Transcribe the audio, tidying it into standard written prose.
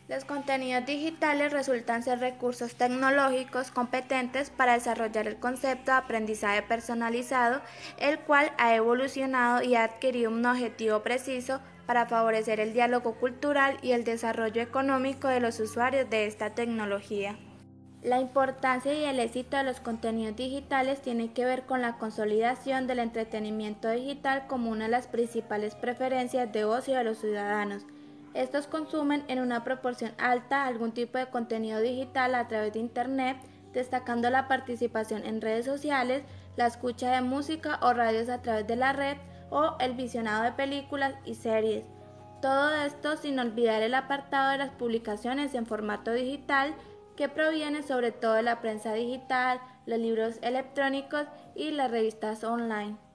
Los contenidos digitales resultan ser recursos tecnológicos competentes para desarrollar el concepto de aprendizaje personalizado, el cual ha evolucionado y ha adquirido un objetivo preciso para favorecer el diálogo cultural y el desarrollo económico de los usuarios de esta tecnología. La importancia y el éxito de los contenidos digitales tiene que ver con la consolidación del entretenimiento digital como una de las principales preferencias de ocio de los ciudadanos. Estos consumen en una proporción alta algún tipo de contenido digital a través de Internet, destacando la participación en redes sociales, la escucha de música o radios a través de la red o el visionado de películas y series. Todo esto sin olvidar el apartado de las publicaciones en formato digital que proviene sobre todo de la prensa digital, los libros electrónicos y las revistas online.